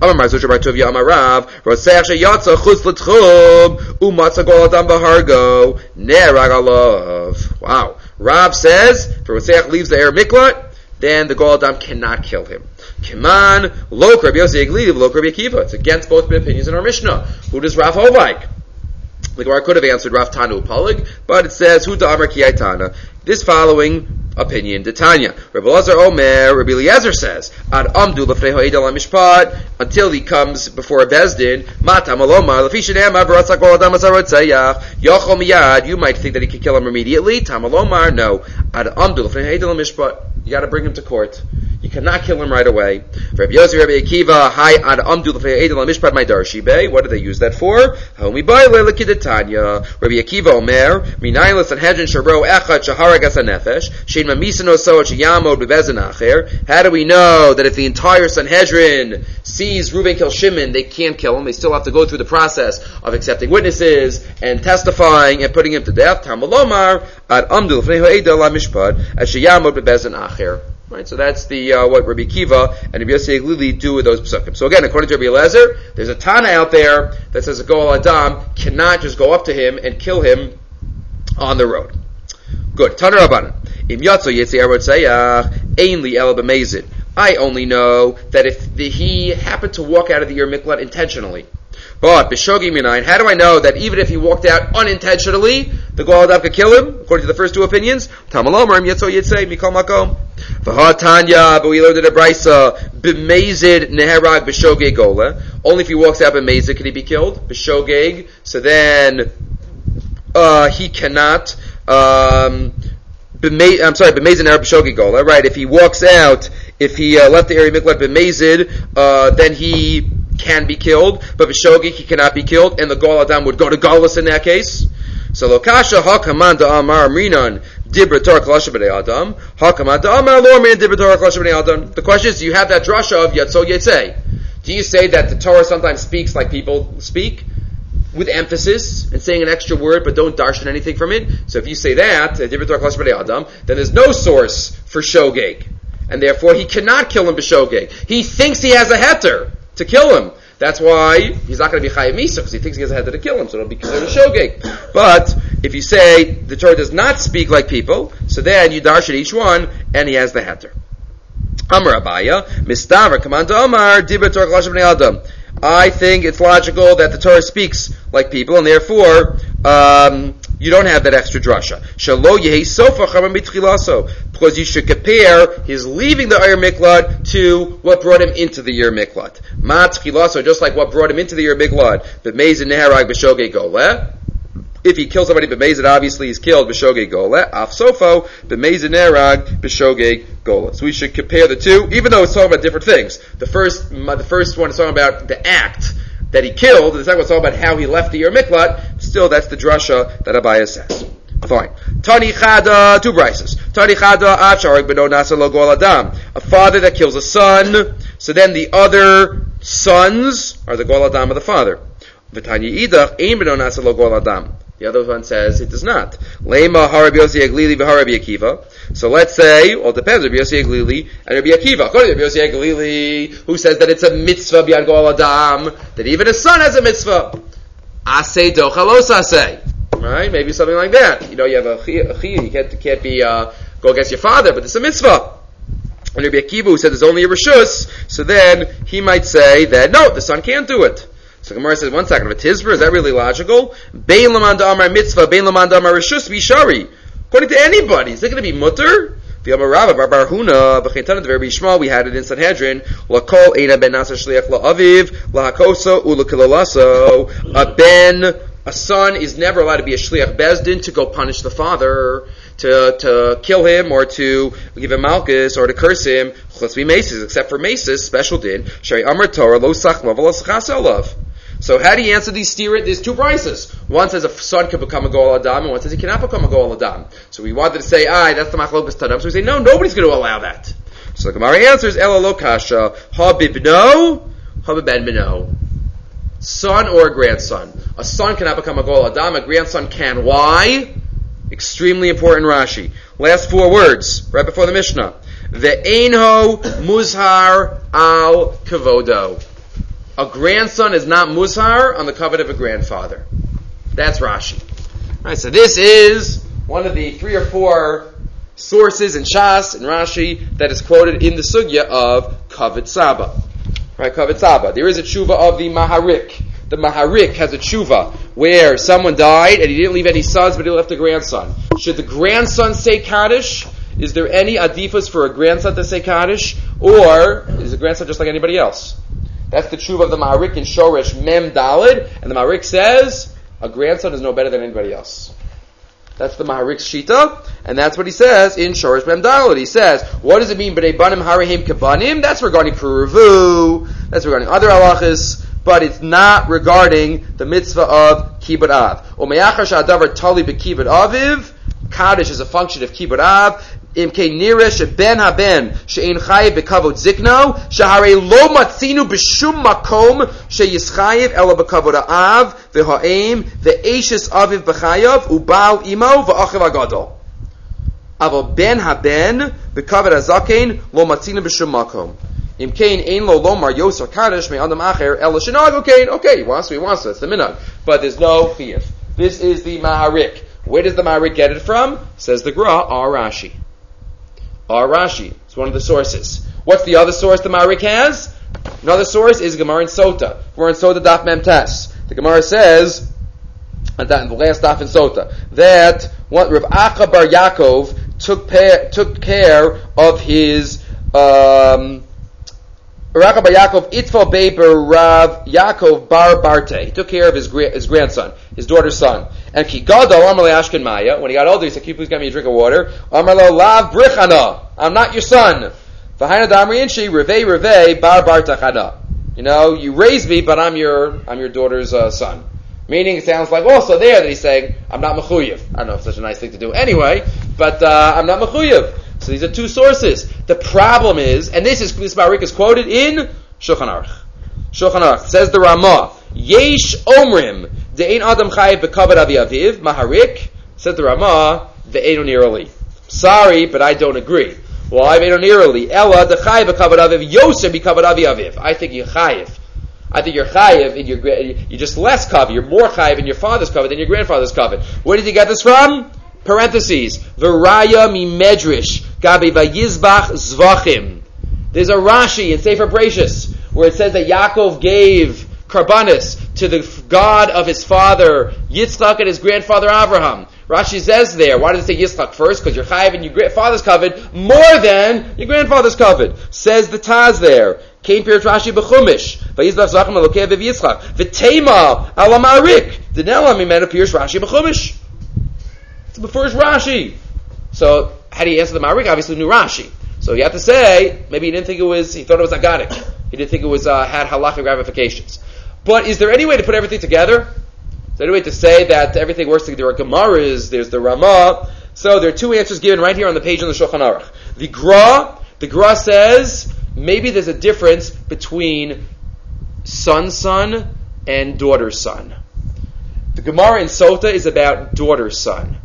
Wow. Rav says, if Rotzeach leaves the Eir Miklat, then the Gol Adam cannot kill him. Kiman, lo Rabbi Yossi Eglili, lo Rabbi Akiva. It's against both opinions in our Mishnah. Who does Rav hold like? The Gemara could have answered Rav Tanu Palig, but it says, Hu da'amar ki aitana. This following opinion, Tanya. Rabbi Lazar Omer, Rabbi Eliezer says, Ad amdu lefnei ha'ed al mishpat, until he comes before a bezdin, Matam alomar, lefi shenema v'ratzak gol adam asar rotzayach, yochol miyad, you might think that he could kill him immediately, Tam alomar, no. Ad amdu lefnei ha'ed al mishpat, you gotta bring him to court. You cannot kill him right away. Rabbi Yossi, Rabbi Akiva, Hi ad amdu l'fei edel mishpat my darshi bei. What do they use that for? Homi baile l'kidetanya. Rabbi Akiva Omer, Minayin l'sanhedrin sharo echad shaharag asanefesh shein mamisin oso sheyamod bebezin acher. How do we know that if the entire Sanhedrin sees Reuben kill Shimon, they can't kill him? They still have to go through the process of accepting witnesses and testifying and putting him to death. Tamalomar ad amdu l'fei edel mishpat sheyamod bebezin acher. Right, so that's the uh, what Rabbi Akiva and Rabbi Yossi Eglili do with those psukim. So again, according to Rabbi Eliezer, there's a Tana out there that says a Gol Adam cannot just go up to him and kill him on the road. Good. Tana Rabbanan. Im yatzo yetzi arotzayach ein li el b'mezid. I only know that if the, he happened to walk out of the Yer Miklat intentionally. But b'shogim minayin, how do I know that even if he walked out unintentionally, the Gol Adam could kill him? According to the first two opinions, Tamalomar im yatzo yetzei mikol makom. V'ha but we learned in a brisa, b'mezid neherag b'shogeg gola. Only if he walks out b'mezid can he be killed. B'shogeg, so then uh, he cannot. Um, b'me- I'm sorry, b'mezid neherag b'shogeg gola. Right? If he walks out, if he uh, left the area miklat b'mezid, uh, then he can be killed. But b'shogeg he cannot be killed, and the Gol Adam would go to Galus in that case. So lokasha hakaman da'amar amrinan. The question is, do you have that drasha of Yatzo Yetzei? Do you say that the Torah sometimes speaks like people speak, with emphasis, and saying an extra word, but don't darshan anything from it? So if you say that, then there's no source for Shogeg, and therefore he cannot kill him b'Shogeg. He thinks he has a heter to kill him. That's why he's not going to be chayav misa, because he thinks he has a heter to kill him, so it'll be considered a Shogeg. But if you say the Torah does not speak like people, so then you darshan each one, and he has the heter. Amar Abaya, Mistaver, Kamanda Amar, Dibra Torah Chalash B'nei Adam. I think it's logical that the Torah speaks like people, and therefore, um, you don't have that extra drasha. Shalo yehi sofa chaman mitchilaso, because you should compare his leaving the Yer Miklat to what brought him into the Yer Miklat. Ma tchilaso, just like what brought him into the Yer Miklat, but mezid neharag b'shogeg goleh. If he kills somebody b'mezid, obviously he's killed b'shogeg goleh. Af sofo b'mezid neharag b'shogeg goleh. So we should compare the two, even though it's talking about different things. The first, the first one is talking about the act that he killed, and the second one's talking about how he left the Yer Miklat. Still, that's the drasha that Abaya says. Fine. Tani chada, two brises. Tani chada, avsharek beno nasa lo gol adam. A father that kills a son, so then the other sons are the gol adam of the father. V'tanya idach, ein beno nasa lo gol adam. The other one says it does not. Lema harabi Yossi Eglili v'harabi Akiva. So let's say, well, it depends, Rabbi Yossi Eglili and Rabbi Akiva. According to Rabbi Yossi Eglili, who says that it's a mitzvah b'yad gol adam, that even a son has a mitzvah. Asay dochalos asay. Right? Maybe something like that. You know, you have a chiyuv, you can't, can't be, uh, go against your father, but it's a mitzvah. And Rabbi Akiva, who said there's only a reshus, so then he might say that, no, the son can't do it. So Gemara says, one second, but Tizra, is that really logical? Bein laman da'amar mitzvah, bein laman da'amar reshus, bishari. According to anybody, is it going to be mutter? V'yamar Rabba, bar bar huna, b'chintana, the very Yishmael, we had it in Sanhedrin, l'kol eina ben nasa shliach la'aviv, l'hakoso, u'l'kilolaso, a ben, a son is never allowed to be a shliach bezdin to go punish the father, to to kill him, or to give him malchus, or to curse him, let's be maces, except for maces, special din, shari amar Torah, lo sachlav, lo sachas olav. So how do you answer these steer? There's two prices. One says a son can become a Gol Adam, and one says he cannot become a Gol Adam. So we wanted to say, ah, that's the Machlokas Tadam. So we say, no, nobody's going to allow that. So the Gemara answers, Ela lo kasha, ha bibno, ha beben bino. Son or grandson. A son cannot become a Gol Adam, a grandson can. Why? Extremely important Rashi. Last four words, right before the Mishnah. Ve'einho muzhar al kavodo. A grandson is not muzhar on the covet of a grandfather. That's Rashi. Right, so this is one of the three or four sources in Shas and Rashi that is quoted in the sugya of Kavod Saba. Right, Kavod Saba. There is a tshuva of the Maharik. The Maharik has a tshuva where someone died and he didn't leave any sons, but he left a grandson. Should the grandson say Kaddish? Is there any adifas for a grandson to say Kaddish? Or is a grandson just like anybody else? That's the tshuva of the Maharik in Shoresh Mem Dalid, and the Maharik says a grandson is no better than anybody else. That's the Maharik's Shita, and that's what he says in Shoresh Mem Dalid. He says, what does it mean, B'nei Banim Harehim Kebanim? That's regarding Peruvu, that's regarding other halachas, but it's not regarding the mitzvah of Kibbut Av. U'meyachar sha'adavar tali b'kibbut aviv, Kaddish is a function of Kibbut Av, Imkei nireh sheben haben she'ein chayiv b'kavod zikno sheharei lo matzinu b'shum makom she'yischayiv ela b'kavod ha'av v'ha'em v'eishes aviv b'chayav u'bal imo v'achiv agadol. Aval ben haben b'kavod hazaken lo matzinu b'shum makom. Imkein ein lo lomar yosar kaddish me adam acher ela shenag okain. Okay, he wants to, he wants to. It's the minhag, but there's no chiyuv. This is the Maharik. Where does the Maharik get it from? Says the Gra, Ar Rashi. Ar Rashi. It's one of the sources. What's the other source the Maharik has? Another source is Gemara in Sota. We're in Sota Daf Mem Tes. The Gemara says, and that in the last Daf in Sota, that what Rav Acha bar Yaakov took, pa- took care of his um, Rav Acha bar Yaakov Itfal Beber Rav Yaakov bar Barte. He took care of his, gra- his grandson, his daughter's son. And ki gadol Amarle Ashken Maya, when he got older, he said, "Can you please get me a drink of water?" Amarlo Lav Brichana, I'm not your son. V'haina Damri Inshi Revei Revei Bar Bar Tachana. You know, you raised me, but I'm your I'm your daughter's uh, son. Meaning, it sounds like also there that he's saying, "I'm not mechuyev." I don't know if it's such a nice thing to do anyway, but uh, I'm not mechuyev. So these are two sources. The problem is, and this is this Maharik is quoted in Shulchan Aruch. Shulchan Aruch says the Ramah, Yesh Omrim. De'ein Adam Chayiv b'kavod avi aviv, Maharik, said the Ramah, ve'einu nirali. Sorry, but I don't agree. Why ve'einu nirali? Ella, the Chayiv b'kavod aviv, Yosef b'kavod avi aviv. I think you're Chayiv. I think you're Chayiv in your, you're just less covet. You're more Chayiv in your father's covet than your grandfather's covet. Where did you get this from? Parentheses. V'raya mi medrash, gabi vayizbach zvachim. There's a Rashi in Sefer Bereshis, where it says that Yaakov gave Karbanis to the God of his father Yitzchak and his grandfather Abraham. Rashi says there, why does it say Yitzchak first? Because you're chayiv in your father's covet more than your grandfather's covet. Says the Taz there. Came Pirush Rashi b'chumish. Vayizbach zachem elokei aviv Yitzchak. V'teima ala Maharik. Dinela mimenu Pirush Rashi b'chumish. It's before Rashi. So how do you answer the Maharik? Obviously knew Rashi. So you have to say, maybe he didn't think it was, he thought it was agadic. He didn't think it was, uh, had halachic ramifications. But is there any way to put everything together? Is there any way to say that everything works together? There are Gemaras, there's the Ramah. So there are two answers given right here on the page on the Shulchan Aruch. The Gra, the Gra says, maybe there's a difference between son's son and daughter's son. The Gemara in Sota is about daughter's son.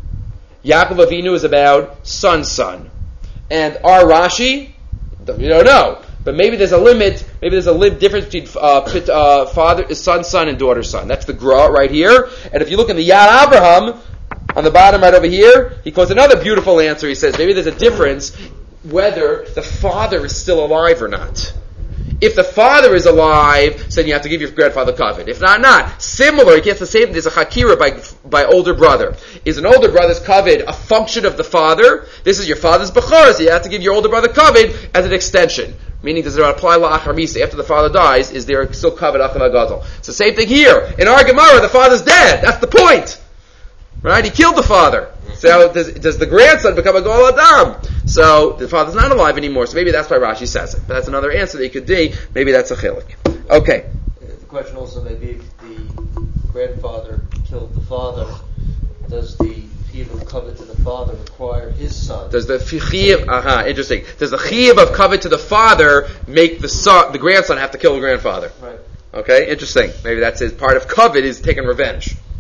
Yaakov Avinu is about son's son. And our Rashi, we don't know. But maybe there's a limit, maybe there's a limit difference between uh, uh, father, son, son, and daughter, son. That's the Gra right here. And if you look in the Yad Abraham, on the bottom right over here, he quotes another beautiful answer. He says, maybe there's a difference whether the father is still alive or not. If the father is alive, then you have to give your grandfather covet. If not, not. Similar, he gets the same, there's a chakira by, by older brother. Is an older brother's covet a function of the father? This is your father's bechor, so you have to give your older brother covet as an extension. Meaning, does it apply la'achar misa? After the father dies, is there still covet achav agadol? It's the same thing here. In our Gemara, the father's dead. That's the point. Right? He killed the father. So does, does the grandson become a Goel Adam? So the father's not alive anymore. So maybe that's why Rashi says it. But that's another answer that you could do. Maybe that's a chilik. Okay. The question also may be if the grandfather killed the father, does the chiyuv of covet to the father require his son? Does the chiyuv, aha, interesting. Does the chiyuv of covet to the father make the son, the grandson have to kill the grandfather? Right. Okay, interesting. Maybe that's his part of covet is taking revenge.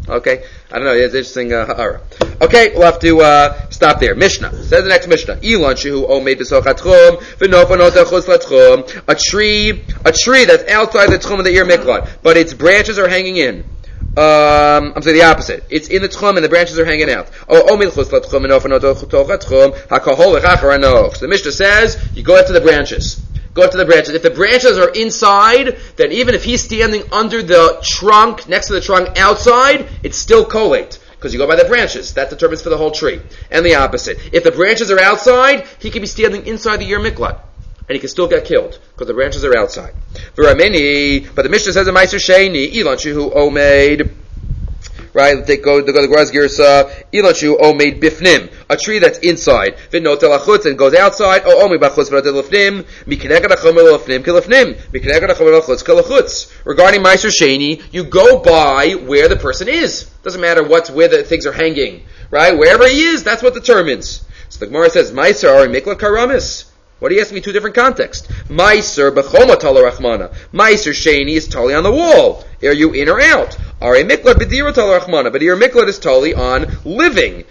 Okay, I don't know. It's interesting. Uh, ha'ara. Okay, we'll have to uh, stop there. Mishnah says the next Mishnah. Ilan shehu omeid b'soch hatchum v'nofa nota chutz latchum. A tree, a tree that's outside the tchum of the ir miklat, but its branches are hanging in. Um, I'm saying the opposite. It's in the tchum and the branches are hanging out. Oh, omeid chutz latchum v'nofa nota chutz latchum hakahol echachar anof. So the Mishnah says you go after the branches. Go up to the branches. If the branches are inside, then even if he's standing under the trunk, next to the trunk outside, it's still collate. Because you go by the branches. That determines for the whole tree. And the opposite. If the branches are outside, he can be standing inside the Yer Miklat. And he can still get killed. Because the branches are outside. V'rameni, but the Mishnah says in Meiser Sheni, Ilan Shehu Omeid. Right, they go, they go to the Graz Girsa, Ilachu Omeid Bifnim, a tree that's inside, Vinotel Achutz, and goes outside, O Omeid Bachutz Vinotel Lefnim, Mikinegad Achomel Lefnim Kilefnim, Mikinegad Achomel Achutz Kilachutz. Regarding Meiser Sheni, you go by where the person is. Doesn't matter what's where the things are hanging. Right? Wherever he is, that's what determines. So the Gemara says, Meiser Ari Miklat Karamis. What are you asking me? Two different contexts. Meiser b'choma tala rachmana. Meiser sheni is tali on the wall. Are you in or out? Are miklat b'dira tala rachmana. But your miklat is tali on living.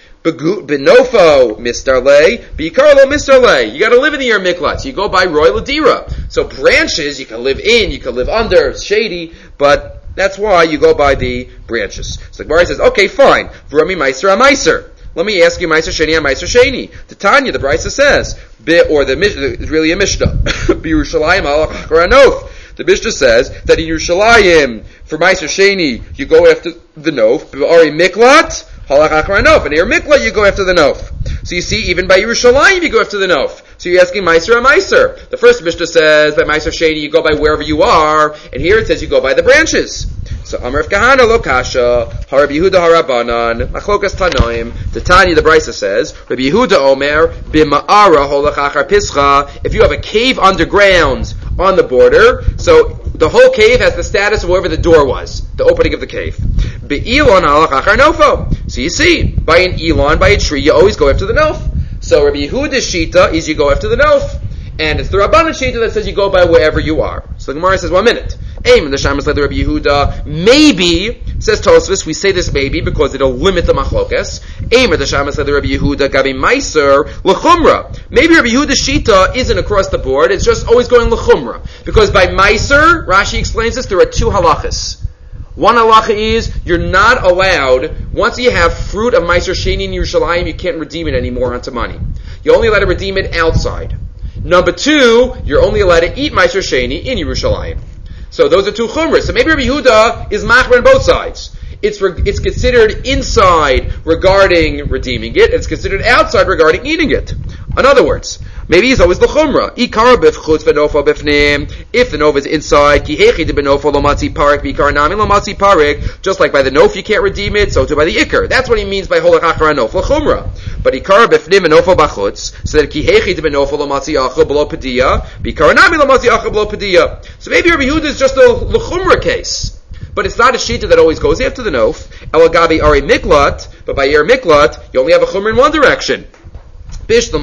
Benofo mistarle, bikarlo mistarle. You got to live in the your miklat. So you go by roy ladira. So branches you can live in, you can live under. It's shady, but that's why you go by the branches. So the Gemara says, okay, fine. V'rami meiser ameiser. Let me ask you, Meiser Sheni and Meiser Sheni. The Tanya, the Brisa says, or the it's really a Mishnah. B'Yerushalayim halach anof. The Mishnah says that in Yerushalayim for Meiser Sheni you go after the nof. B'Ari Miklat halach anof. And here Miklat you go after the nof. So you see, even by Yerushalayim you go after the nof. So you're asking Meiser or Meiser. The first Mishnah says by Meiser Sheni you go by wherever you are, and here it says you go by the branches. So Amar Kahana lo kasha, Harab Yehuda harabanan, Machlokas Tanoim. The Tanya, the Brisa says, Rabbi Yehuda Omer b'ma'ara holach achar pischa. If you have a cave underground on the border, so the whole cave has the status of wherever the door was, the opening of the cave. Be'ilon halach achar nofo. So you see, by an elon, by a tree, you always go after the nof. So Rabbi Yehuda's shita is you go after the nof. And it's the Rabbanan Shita that says you go by wherever you are. So the Gemara says, one minute. Aim, the Shammos like the Rabbi Yehuda, maybe, says Tosfos, we say this maybe because it'll limit the machlokes. Aim, the Shammos like the Rabbi Yehuda, Gabi Meiser, L'chumra. Maybe Rabbi Yehuda's Shita isn't across the board, it's just always going L'chumra. Because by Meiser, Rashi explains this, there are two halachas. One halacha is, you're not allowed, once you have fruit of Meiser Sheni in Yerushalayim, you can't redeem it anymore onto money. You're only allowed to redeem it outside. Number two, you're only allowed to eat Meiser Sheni in Yerushalayim. So those are two chumras. So maybe Rabbi Yehuda is machmer on both sides. It's re- it's considered inside regarding redeeming it. It's considered outside regarding eating it. In other words, maybe he's always the chumra. Ikar b'chutz v'nofo b'fnim. If the nof is inside, ki hechi de b'nofo lo matzi parik, b'ikar nami lo matzi parik. Just like by the nof you can't redeem it, so too by the ikar. That's what he means by holach achar anof l'chumra. But ikar b'fnim v'nofo b'chutz, so that ki hechi de b'nofo lo matzi achar b'lo pediya, b'ikar nami lo matzi achar b'lo pediya. So maybe Rabbi Yehuda is just a l'chumra case. But it's not a shita that always goes after the nof. Elagabi ari miklat, but by yer miklat, you only have a chumra in one direction. If the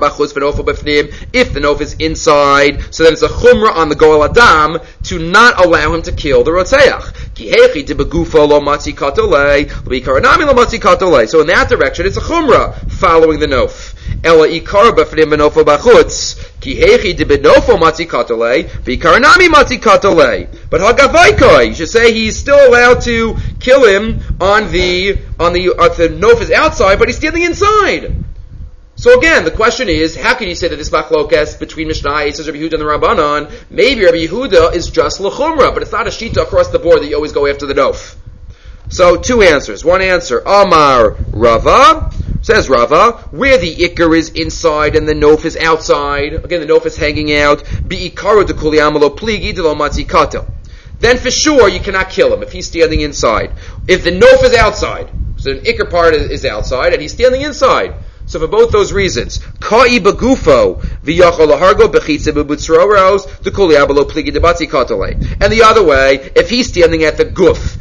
nof is inside, so then it's a chumrah on the goel adam to not allow him to kill the rotzeach. So in that direction, it's a chumrah following the nof. But hagavaikoi, you should say he's still allowed to kill him on the on the uh, the nof is outside, but he's standing inside. So again, the question is, how can you say that this machlokes between Mishnah, it says Rabbi Yehuda and the Rabbanan, maybe Rabbi Yehuda is just l'chumra, but it's not a shita across the board that you always go after the nof. So two answers. One answer, Amar Rava, says Rava, where the ikar is inside and the nof is outside, again the nof is hanging out, bi'ikaru de kuli amalo pligi de lo matzi kato. Then for sure you cannot kill him if he's standing inside. If the nof is outside, so the ikar part is outside and he's standing inside, so for both those reasons, ka'i begufo v'yachol lahargo bechitze bebutzroros dekuli abalo pligi debatzi katole. And the other way, if he's standing at the guf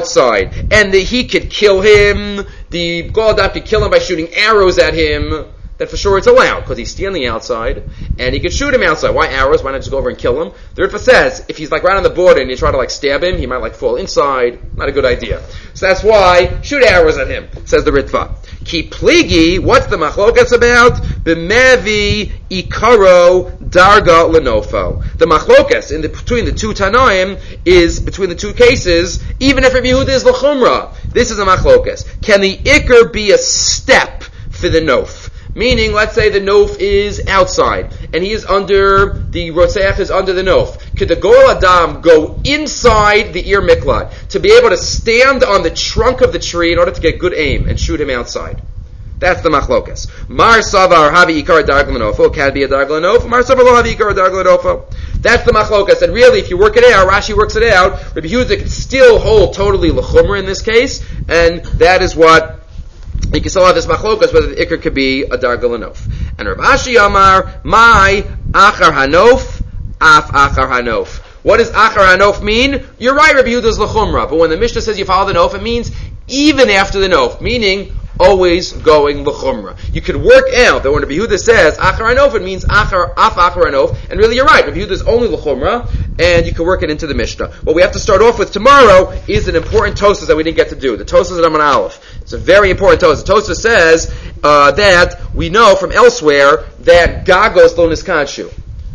outside and the, he could kill him, the Goladam could kill him by shooting arrows at him, then for sure it's allowed, because he's standing outside, and he could shoot him outside. Why arrows? Why not just go over and kill him? The Ritva says, if he's like right on the border and you try to like stab him, he might like fall inside. Not a good idea. So that's why, shoot arrows at him, says the Ritva. Ki pligi, what's the machlokas about? B'mevi ikaro darga lenofo. The machlokas in the, between the two Tanoim is, between the two cases, even if Rabbi Yehuda is l'chumra, this is a machlokas. Can the ikar be a step for the nof? Meaning, let's say the nof is outside, and he is under, the Rotzeach is under the nof. Could the Goel Adam go inside the Ir Miklat to be able to stand on the trunk of the tree in order to get good aim and shoot him outside? That's the machlokas. Mar Savar Havi Ikar Darglanofo, can be a Darglanofo. Mar Savar Lo Havi Ikar Darglanofo. That's the machlokas. And really, if you work it out, Rashi works it out, Rabbi Yehuda can still hold totally l'chumra in this case, and that is what you can still have this machlokas, whether the ikar could be a darga lenof. And Rav Ashi Amar, my achar hanof, af achar hanof. What does achar hanof mean? You're right, Rabbi Yehuda's l'chumra, but when the Mishnah says you follow the nof, it means even after the nof, meaning always going l'chumra. You could work out that when Rabbi Yehuda says achar hanof, it means achar af achar hanof, and really you're right, Rabbi Yehuda is only l'chumra, and you can work it into the Mishnah. What we have to start off with tomorrow is an important tosas that we didn't get to do. The tosas at Amman Aleph. It's a very important tosas. The tosas says uh, that we know from elsewhere that gagos lo niskanshu.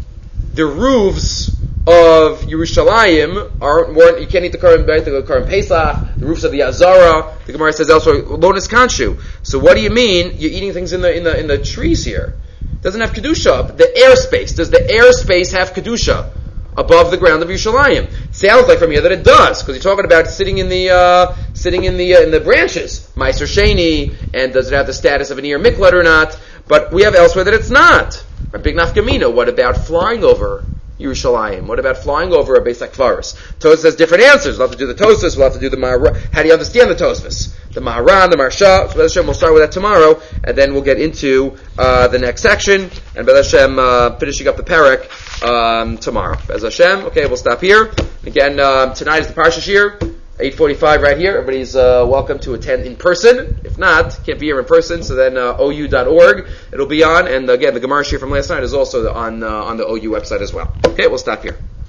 The roofs of Yerushalayim are more, you can't eat the Karim the Karim Pesach, the roofs of the Azara. The Gemara says elsewhere lo niskanshu. So what do you mean you're eating things in the in the in the trees here? It doesn't have kedusha. The airspace, does the airspace have kedusha above the ground of Yerushalayim? Sounds like from here that it does, because you're talking about sitting in the uh, sitting in the uh, in the branches, Meiser Sheni, and does it have the status of an Ir Miklat or not? But we have elsewhere that it's not. A big nafkamina. What about flying over Yerushalayim? What about flying over a Beis HaKvaros? Tosfos has different answers. We'll have to do the Tosfos. We'll have to do the Maharan. How do you understand the Tosfos? The Maharan, the Marsha. So B'ez Hashem, we'll start with that tomorrow, and then we'll get into uh, the next section, and B'ez Hashem uh, finishing up the parak um, tomorrow. B'ez Hashem. Okay, we'll stop here. Again, um, tonight is the Parsha Shir, eight forty-five right here. Everybody's uh, welcome to attend in person. If not, can't be here in person, so then uh, O U dot org it'll be on. And again, the Gemara Shir from last night is also on uh, on the O U website as well. Okay, we'll stop here.